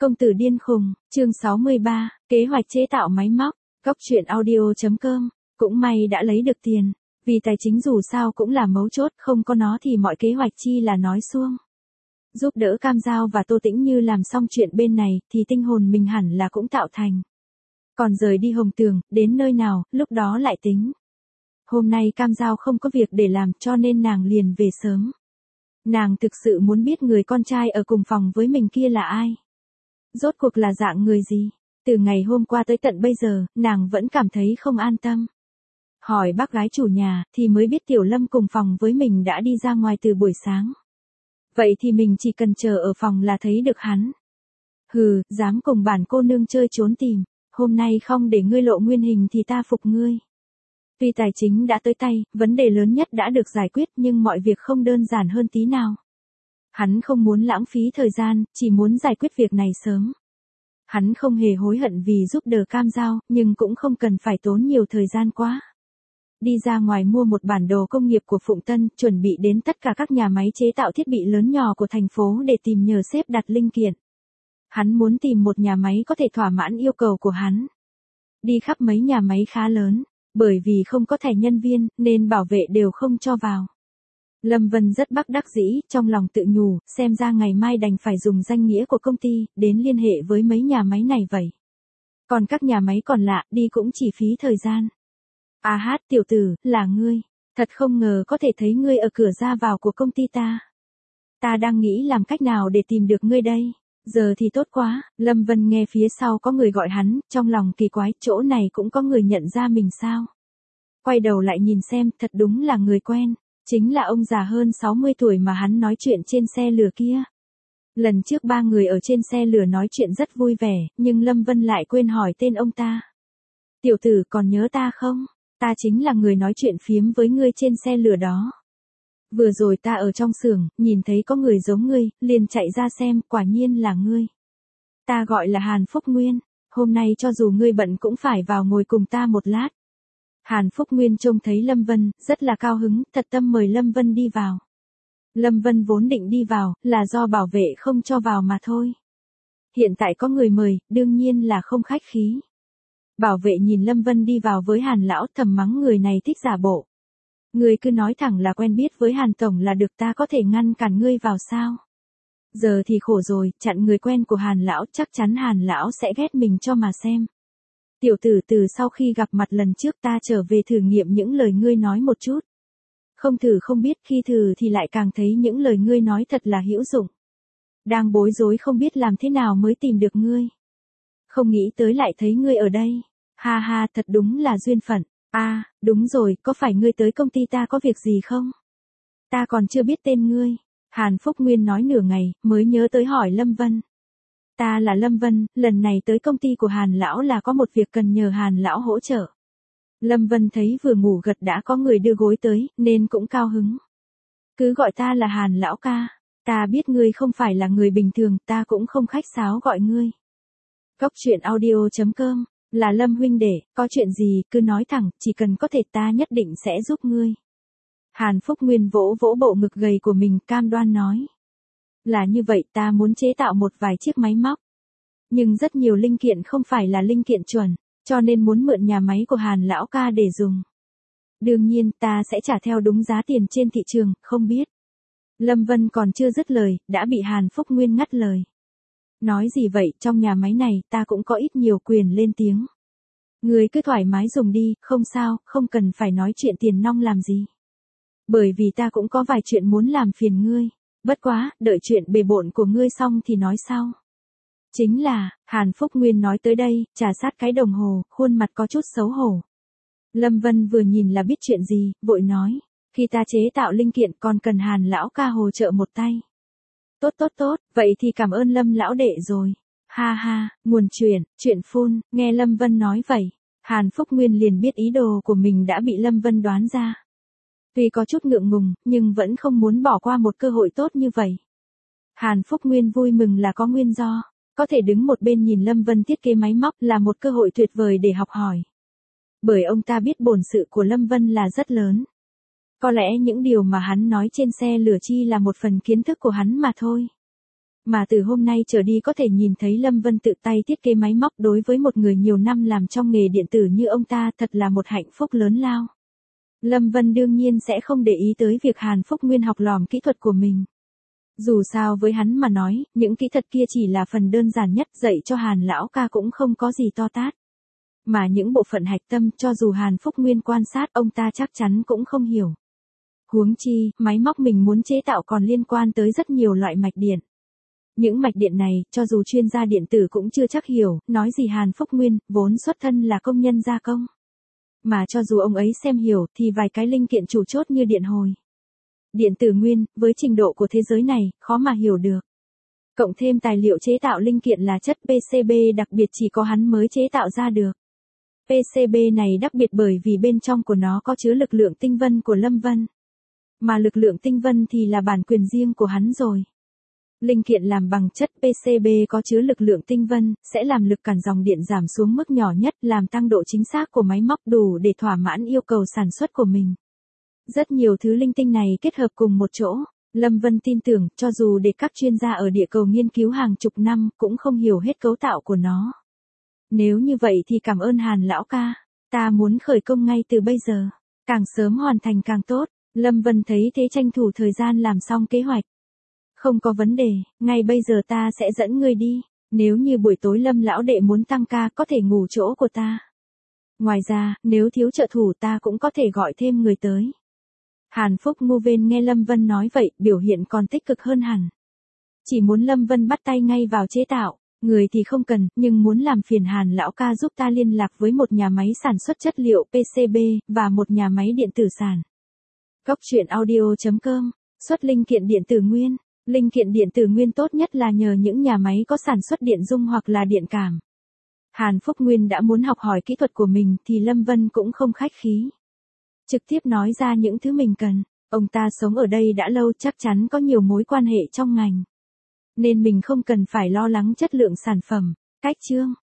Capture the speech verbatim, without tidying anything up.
Công tử điên khùng, chương sáu mươi ba, kế hoạch chế tạo máy móc, góc truyện audio.com, cũng may đã lấy được tiền, vì tài chính dù sao cũng là mấu chốt, không có nó thì mọi kế hoạch chi là nói suông. Giúp đỡ Cam Giao và Tô Tĩnh Như làm xong chuyện bên này thì tinh hồn mình hẳn là cũng tạo thành. Còn rời đi Hồng Tường, đến nơi nào, lúc đó lại tính. Hôm nay Cam Giao không có việc để làm cho nên nàng liền về sớm. Nàng thực sự muốn biết người con trai ở cùng phòng với mình kia là ai. Rốt cuộc là dạng người gì? Từ ngày hôm qua tới tận bây giờ, nàng vẫn cảm thấy không an tâm. Hỏi bác gái chủ nhà, thì mới biết Tiểu Lâm cùng phòng với mình đã đi ra ngoài từ buổi sáng. Vậy thì mình chỉ cần chờ ở phòng là thấy được hắn. Hừ, dám cùng bản cô nương chơi trốn tìm, hôm nay không để ngươi lộ nguyên hình thì ta phục ngươi. Tuy tài chính đã tới tay, vấn đề lớn nhất đã được giải quyết nhưng mọi việc không đơn giản hơn tí nào. Hắn không muốn lãng phí thời gian, chỉ muốn giải quyết việc này sớm. Hắn không hề hối hận vì giúp đỡ Cam Giao, nhưng cũng không cần phải tốn nhiều thời gian quá. Đi ra ngoài mua một bản đồ công nghiệp của Phụng Tân, chuẩn bị đến tất cả các nhà máy chế tạo thiết bị lớn nhỏ của thành phố để tìm nhờ xếp đặt linh kiện. Hắn muốn tìm một nhà máy có thể thỏa mãn yêu cầu của hắn. Đi khắp mấy nhà máy khá lớn, bởi vì không có thẻ nhân viên, nên bảo vệ đều không cho vào. Lâm Vân rất bất đắc dĩ, trong lòng tự nhủ, xem ra ngày mai đành phải dùng danh nghĩa của công ty, đến liên hệ với mấy nhà máy này vậy. Còn các nhà máy còn lạ, đi cũng chỉ phí thời gian. À hát tiểu tử, là ngươi. Thật không ngờ có thể thấy ngươi ở cửa ra vào của công ty ta. Ta đang nghĩ làm cách nào để tìm được ngươi đây. Giờ thì tốt quá, Lâm Vân nghe phía sau có người gọi hắn, trong lòng kỳ quái, chỗ này cũng có người nhận ra mình sao. Quay đầu lại nhìn xem, thật đúng là người quen. Chính là ông già hơn sáu mươi tuổi mà hắn nói chuyện trên xe lửa kia. Lần trước ba người ở trên xe lửa nói chuyện rất vui vẻ, nhưng Lâm Vân lại quên hỏi tên ông ta. Tiểu tử còn nhớ ta không? Ta chính là người nói chuyện phiếm với ngươi trên xe lửa đó. Vừa rồi ta ở trong xưởng, nhìn thấy có người giống ngươi, liền chạy ra xem, quả nhiên là ngươi. Ta gọi là Hàn Phúc Nguyên, hôm nay cho dù ngươi bận cũng phải vào ngồi cùng ta một lát. Hàn Phúc Nguyên trông thấy Lâm Vân, rất là cao hứng, thật tâm mời Lâm Vân đi vào. Lâm Vân vốn định đi vào, là do bảo vệ không cho vào mà thôi. Hiện tại có người mời, đương nhiên là không khách khí. Bảo vệ nhìn Lâm Vân đi vào với Hàn lão, thầm mắng người này thích giả bộ. Ngươi cứ nói thẳng là quen biết với Hàn tổng là được, ta có thể ngăn cản ngươi vào sao? Giờ thì khổ rồi, chặn người quen của Hàn lão, chắc chắn Hàn lão sẽ ghét mình cho mà xem. Tiểu tử, từ sau khi gặp mặt lần trước ta trở về thử nghiệm những lời ngươi nói một chút. Không thử không biết, khi thử thì lại càng thấy những lời ngươi nói thật là hữu dụng. Đang bối rối không biết làm thế nào mới tìm được ngươi. Không nghĩ tới lại thấy ngươi ở đây. Ha ha, thật đúng là duyên phận. À, đúng rồi, có phải ngươi tới công ty ta có việc gì không? Ta còn chưa biết tên ngươi. Hàn Phúc Nguyên nói nửa ngày, mới nhớ tới hỏi Lâm Vân. Ta là Lâm Vân, lần này tới công ty của Hàn lão là có một việc cần nhờ Hàn lão hỗ trợ. Lâm Vân thấy vừa ngủ gật đã có người đưa gối tới, nên cũng cao hứng. Cứ gọi ta là Hàn lão ca. Ta biết ngươi không phải là người bình thường, ta cũng không khách sáo gọi ngươi. Góc truyện audio.com, là Lâm huynh đệ, có chuyện gì, cứ nói thẳng, chỉ cần có thể ta nhất định sẽ giúp ngươi. Hàn Phúc Nguyên vỗ vỗ bộ ngực gầy của mình, cam đoan nói. Là như vậy, ta muốn chế tạo một vài chiếc máy móc. Nhưng rất nhiều linh kiện không phải là linh kiện chuẩn, cho nên muốn mượn nhà máy của Hàn lão ca để dùng. Đương nhiên, ta sẽ trả theo đúng giá tiền trên thị trường, không biết. Lâm Vân còn chưa dứt lời, đã bị Hàn Phúc Nguyên ngắt lời. Nói gì vậy, trong nhà máy này, ta cũng có ít nhiều quyền lên tiếng. Người cứ thoải mái dùng đi, không sao, không cần phải nói chuyện tiền nong làm gì. Bởi vì ta cũng có vài chuyện muốn làm phiền ngươi. Bất quá, đợi chuyện bề bộn của ngươi xong thì nói sau. Chính là, Hàn Phúc Nguyên nói tới đây, trà sát cái đồng hồ, khuôn mặt có chút xấu hổ. Lâm Vân vừa nhìn là biết chuyện gì, vội nói. Khi ta chế tạo linh kiện còn cần Hàn lão ca hỗ trợ một tay. Tốt tốt tốt, vậy thì cảm ơn Lâm lão đệ rồi. Ha ha, nguồn chuyện, chuyện phun, nghe Lâm Vân nói vậy. Hàn Phúc Nguyên liền biết ý đồ của mình đã bị Lâm Vân đoán ra. Tuy có chút ngượng ngùng, nhưng vẫn không muốn bỏ qua một cơ hội tốt như vậy. Hàn Phúc Nguyên vui mừng là có nguyên do. Có thể đứng một bên nhìn Lâm Vân thiết kế máy móc là một cơ hội tuyệt vời để học hỏi. Bởi ông ta biết bổn sự của Lâm Vân là rất lớn. Có lẽ những điều mà hắn nói trên xe lửa chi là một phần kiến thức của hắn mà thôi. Mà từ hôm nay trở đi có thể nhìn thấy Lâm Vân tự tay thiết kế máy móc đối với một người nhiều năm làm trong nghề điện tử như ông ta thật là một hạnh phúc lớn lao. Lâm Vân đương nhiên sẽ không để ý tới việc Hàn Phúc Nguyên học lòm kỹ thuật của mình. Dù sao với hắn mà nói, những kỹ thuật kia chỉ là phần đơn giản nhất, dạy cho Hàn lão ca cũng không có gì to tát. Mà những bộ phận hạch tâm cho dù Hàn Phúc Nguyên quan sát ông ta chắc chắn cũng không hiểu. Huống chi, máy móc mình muốn chế tạo còn liên quan tới rất nhiều loại mạch điện. Những mạch điện này, cho dù chuyên gia điện tử cũng chưa chắc hiểu, nói gì Hàn Phúc Nguyên, vốn xuất thân là công nhân gia công. Mà cho dù ông ấy xem hiểu, thì vài cái linh kiện chủ chốt như điện hồi, điện tử nguyên, với trình độ của thế giới này, khó mà hiểu được. Cộng thêm tài liệu chế tạo linh kiện là chất pê xê bê đặc biệt chỉ có hắn mới chế tạo ra được. pê xê bê này đặc biệt bởi vì bên trong của nó có chứa lực lượng tinh vân của Lâm Vân. Mà lực lượng tinh vân thì là bản quyền riêng của hắn rồi. Linh kiện làm bằng chất pê xê bê có chứa lực lượng tinh vân, sẽ làm lực cản dòng điện giảm xuống mức nhỏ nhất, làm tăng độ chính xác của máy móc đủ để thỏa mãn yêu cầu sản xuất của mình. Rất nhiều thứ linh tinh này kết hợp cùng một chỗ, Lâm Vân tin tưởng, cho dù để các chuyên gia ở địa cầu nghiên cứu hàng chục năm, cũng không hiểu hết cấu tạo của nó. Nếu như vậy thì cảm ơn Hàn lão ca, ta muốn khởi công ngay từ bây giờ, càng sớm hoàn thành càng tốt. Lâm Vân thấy thế tranh thủ thời gian làm xong kế hoạch. Không có vấn đề, ngay bây giờ ta sẽ dẫn ngươi đi, nếu như buổi tối Lâm lão đệ muốn tăng ca có thể ngủ chỗ của ta. Ngoài ra, nếu thiếu trợ thủ ta cũng có thể gọi thêm người tới. Hàn Phúc Ngu Vên nghe Lâm Vân nói vậy, biểu hiện còn tích cực hơn hẳn. Chỉ muốn Lâm Vân bắt tay ngay vào chế tạo, người thì không cần, nhưng muốn làm phiền Hàn lão ca giúp ta liên lạc với một nhà máy sản xuất chất liệu pê xê bê, và một nhà máy điện tử sản. Góc truyện audio chấm com, xuất linh kiện điện tử nguyên. Linh kiện điện tử nguyên tốt nhất là nhờ những nhà máy có sản xuất điện dung hoặc là điện cảm. Hàn Phúc Nguyên đã muốn học hỏi kỹ thuật của mình thì Lâm Vân cũng không khách khí. Trực tiếp nói ra những thứ mình cần, ông ta sống ở đây đã lâu chắc chắn có nhiều mối quan hệ trong ngành. Nên mình không cần phải lo lắng chất lượng sản phẩm. Cách chương